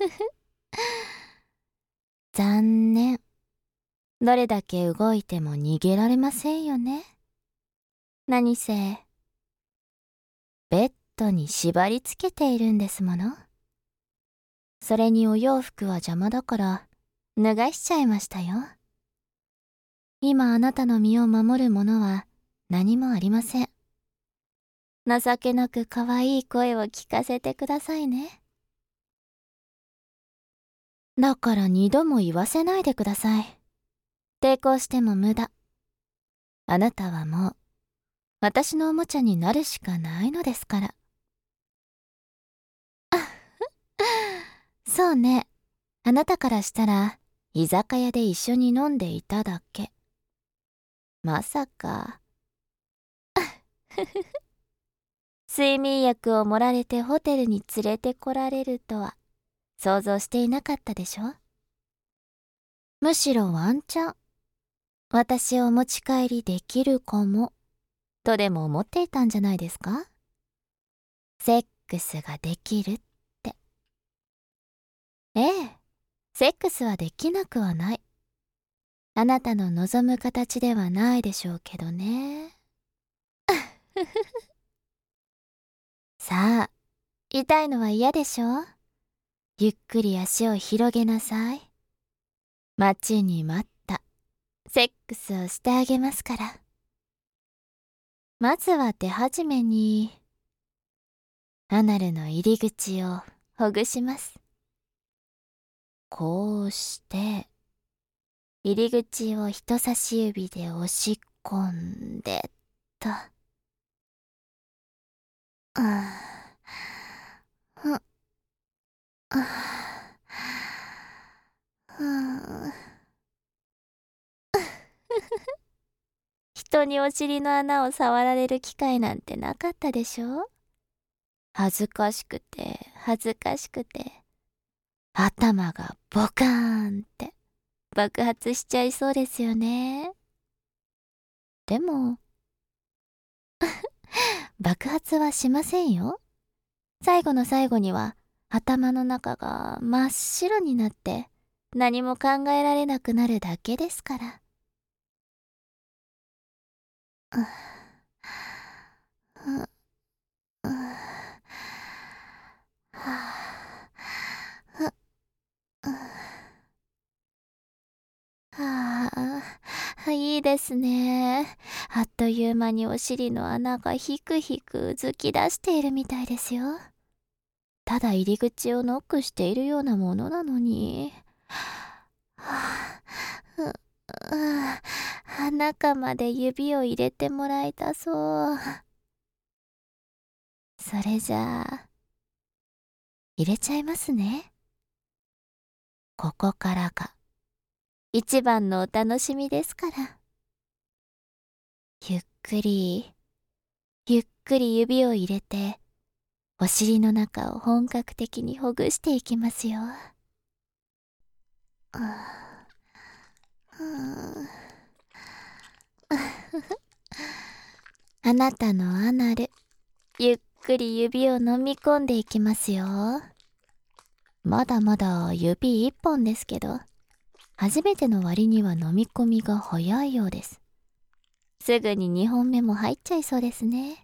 残念。どれだけ動いても逃げられませんよね。何せ、ベッドに縛り付けているんですもの。それにお洋服は邪魔だから脱がしちゃいましたよ。今あなたの身を守るものは何もありません。情けなく可愛い声を聞かせてくださいね。だから二度も言わせないでください。抵抗しても無駄。あなたはもう私のおもちゃになるしかないのですから。そうね。あなたからしたら居酒屋で一緒に飲んでいただけ。まさか。睡眠薬を盛られてホテルに連れてこられるとは想像していなかったでしょ。むしろワンチャン私をお持ち帰りできるかもとでも思っていたんじゃないですか。セックスができるって。ええ、セックスはできなくはない。あなたの望む形ではないでしょうけどね。さあ、痛いのは嫌でしょ。ゆっくり足を広げなさい。待ちに待ったセックスをしてあげますから。まずは手始めにアナルの入り口をほぐします。こうして入り口を人差し指で押し込んでと。人にお尻の穴を触られる機会なんてなかったでしょ。恥ずかしくて恥ずかしくて頭がボカーンって爆発しちゃいそうですよね。でも爆発はしませんよ。最後の最後には頭の中が真っ白になって何も考えられなくなるだけですから。いいですね。あっという間にお尻の穴がひくひくうずき出しているみたいですよ。ただ入り口をノックしているようなものなのに。中まで指を入れてもらいたそう。それじゃあ入れちゃいますね。ここからが一番のお楽しみですから。ゆっくりゆっくり指を入れてお尻の中を本格的にほぐしていきますよ。あなたのアナル、ゆっくり指を飲み込んでいきますよ。まだまだ指一本ですけど、初めての割には飲み込みが早いようです。すぐに2本目も入っちゃいそうですね。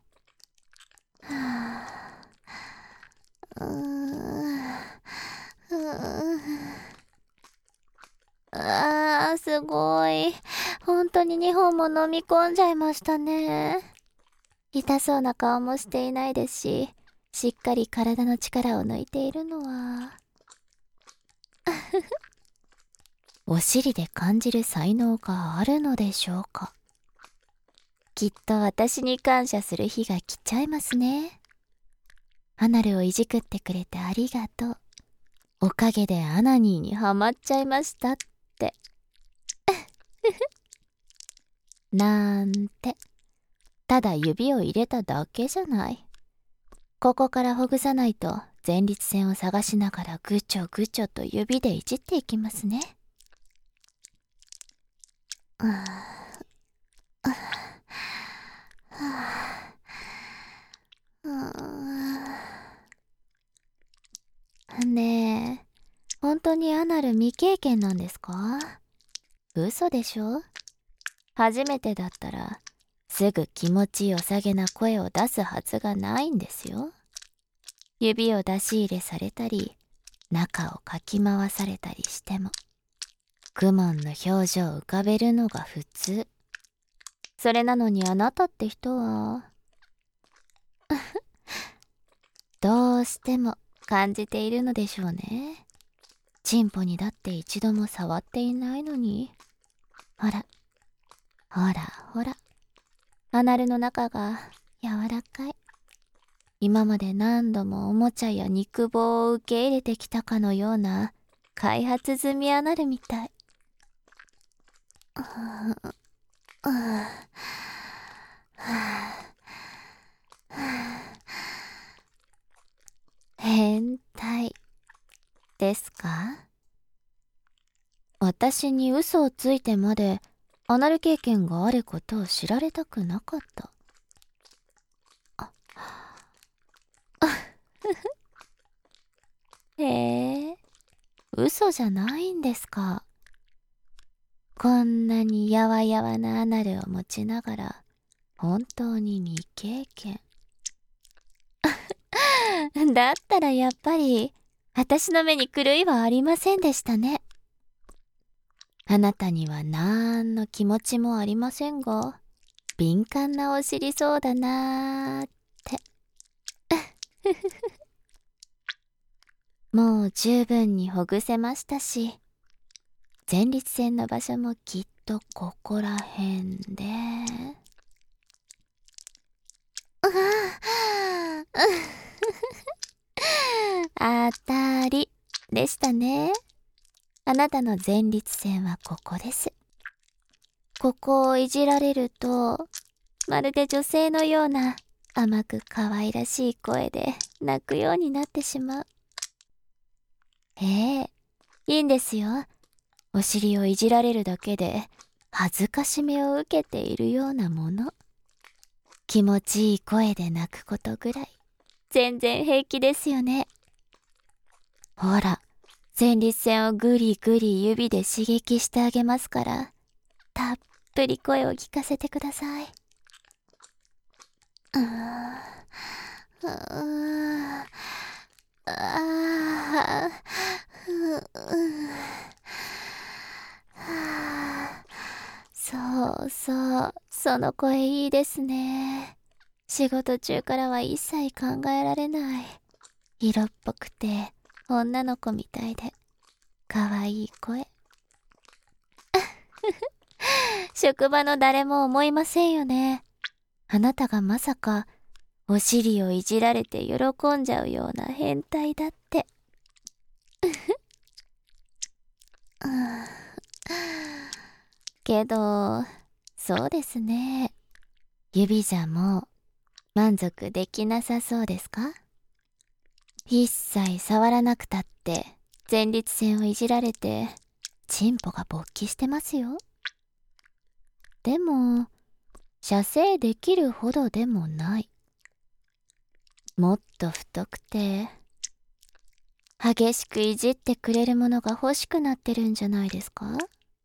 すごい。本当に2本も飲み込んじゃいましたね。痛そうな顔もしていないですし、しっかり体の力を抜いているのはお尻で感じる才能があるのでしょうか。きっと私に感謝する日が来ちゃいますね。アナルをいじくってくれてありがとう。おかげでアナニーにハマっちゃいましたってなんて、ただ指を入れただけじゃない。ここからほぐさないと前立腺を探しながらぐちょぐちょと指でいじっていきますね。ねえ、 当にアナル未経験なんですか？嘘でしょ？初めてだったらすぐ気持ちよさげな声を出すはずがないんですよ。指を出し入れされたり中をかき回されたりしても苦悶の表情を浮かべるのが普通。それなのにあなたって人はどうしても感じているのでしょうね。チンポにだって一度も触っていないのに。ほらほらほら、アナルの中が柔らかい。今まで何度もおもちゃや肉棒を受け入れてきたかのような開発済みアナルみたい。変態ですか？私に嘘をついてまでアナル経験があることを知られたくなかった。へえ、嘘じゃないんですか。こんなにやわやわなアナルを持ちながら本当に未経験。だったらやっぱり私の目に狂いはありませんでしたね。あなたにはなんの気持ちもありませんが、敏感なお尻そうだなーって。もう十分にほぐせましたし、前立腺の場所もきっとここらへんで。当たりでしたね。あなたの前立腺はここです。ここをいじられると、まるで女性のような甘く可愛らしい声で泣くようになってしまう。ええ、いいんですよ。お尻をいじられるだけで恥ずかしめを受けているようなもの。気持ちいい声で泣くことぐらい全然平気ですよね。ほら、前立腺をぐりぐり指で刺激してあげますから、たっぷり声を聞かせてください。そうそう、その声いいですね。仕事中からは一切考えられない。色っぽくて女の子みたいで可愛い声。職場の誰も思いませんよね。あなたがまさかお尻をいじられて喜んじゃうような変態だって。けど、そうですね。指じゃもう満足できなさそうですか？一切触らなくたって前立腺をいじられてチンポが勃起してますよ。でも射精できるほどでもない。もっと太くて激しくいじってくれるものが欲しくなってるんじゃないですか？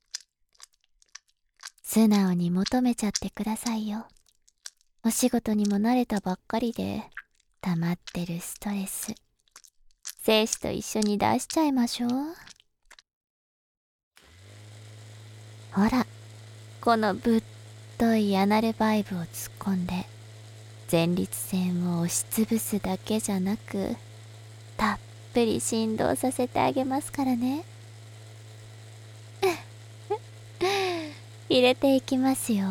素直に求めちゃってくださいよ。お仕事にも慣れたばっかりで溜まってるストレス、精子と一緒に出しちゃいましょう。ほら、このぶっといアナルバイブを突っ込んで前立腺を押しつぶすだけじゃなく、たっぷり振動させてあげますからね。入れていきますよ。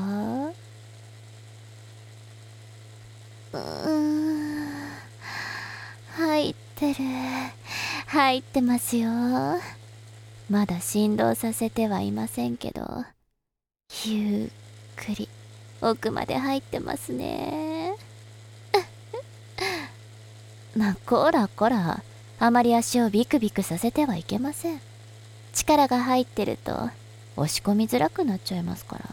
入ってる、入ってますよ。まだ振動させてはいませんけど、ゆっくり奥まで入ってますね。こらこら、あまり足をビクビクさせてはいけません。力が入ってると押し込みづらくなっちゃいますから。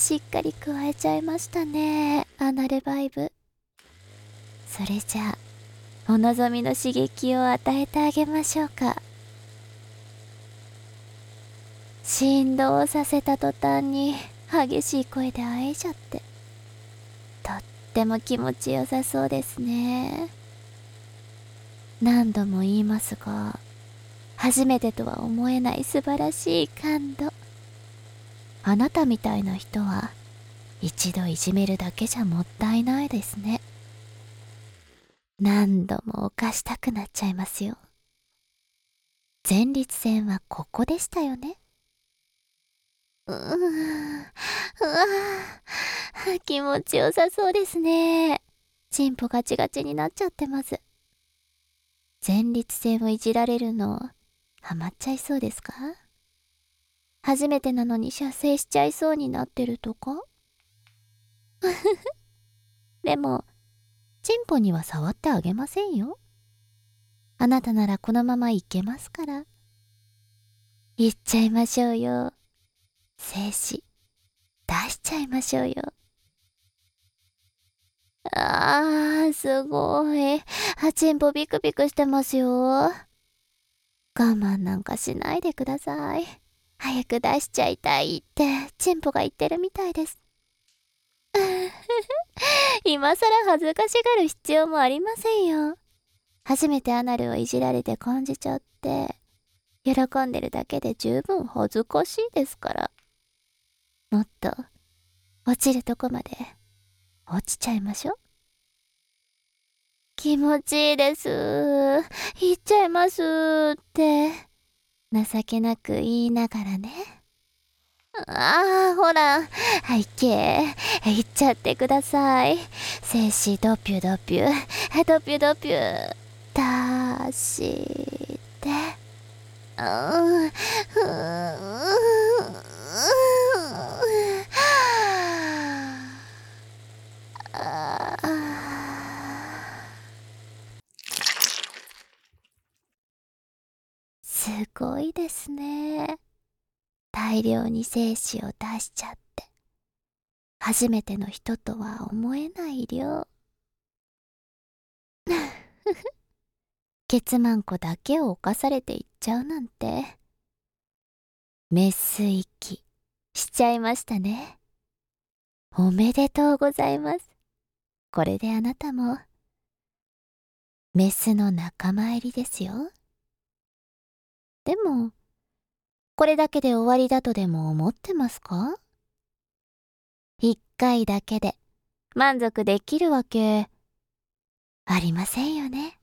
しっかり加えちゃいましたね、アナルバイブ。それじゃあ、お望みの刺激を与えてあげましょうか。振動させた途端に激しい声であえいちゃって、とっても気持ちよさそうですね。何度も言いますが、初めてとは思えない素晴らしい感度。あなたみたいな人は一度いじめるだけじゃもったいないですね。何度も犯したくなっちゃいますよ。前立腺はここでしたよね。うわ気持ちよさそうですね。チンポガチガチになっちゃってます。前立腺をいじられるのハマっちゃいそうですか？初めてなのに射精しちゃいそうになってるとか？でもチンポには触ってあげませんよ。あなたならこのままいけますから。言っちゃいましょうよ。精子出しちゃいましょうよ。すごい。チンポビクビクしてますよ。我慢なんかしないでください。早く出しちゃいたいってチンポが言ってるみたいです。今さら恥ずかしがる必要もありませんよ。初めてアナルをいじられて感じちゃって、喜んでるだけで十分恥ずかしいですから。もっと落ちるとこまで落ちちゃいましょ。気持ちいいです。言っちゃいますって情けなく言いながらね。ほら、いけ、言っちゃってください。精子ドピュドピュ、ドピュドピュ、出して。すごいですね。大量に精子を出しちゃって、初めての人とは思えない量。ケツマンコだけを侵されていっちゃうなんて。メス息しちゃいましたね。おめでとうございます。これであなたもメスの仲間入りですよ。でもこれだけで終わりだとでも思ってますか？一回だけで満足できるわけありませんよね。